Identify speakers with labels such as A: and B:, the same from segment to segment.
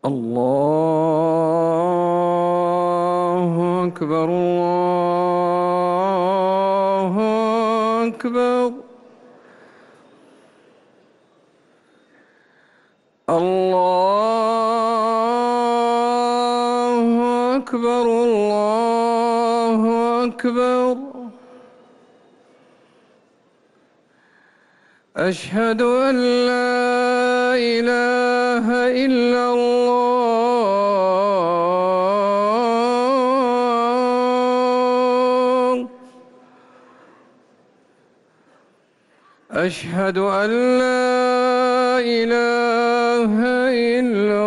A: الله أكبر الله أكبر. الله أكبر الله أكبر. أشهد أن لا إله إلا الله. أشهد أن لا إله إلا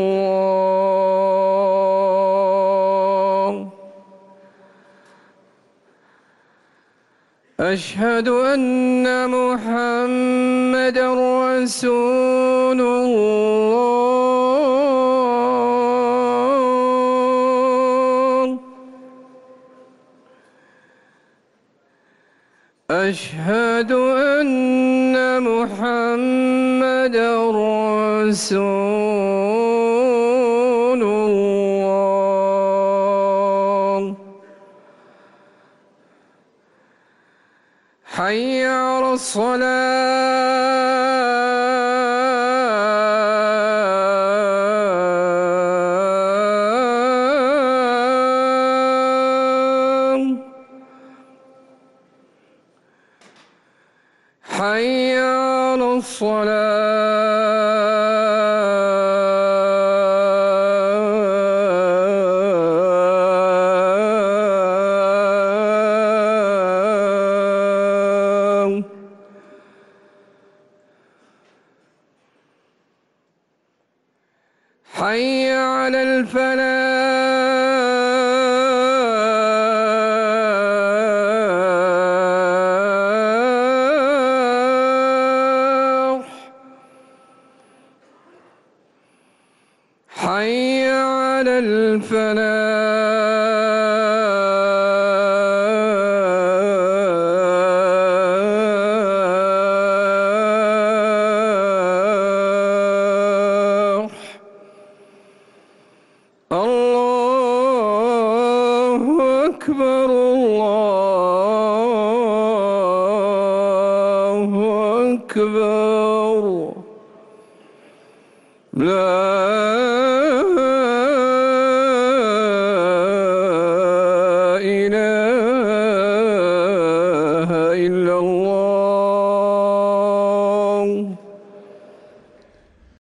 A: الله. أشهد أن محمدًا رسول الله. أشهد أن محمدًا رسول الله. حي على الصلاة. حي على الصلاة. حي على الفلاح. حي على الفلاح. الله أكبر الله أكبر. لا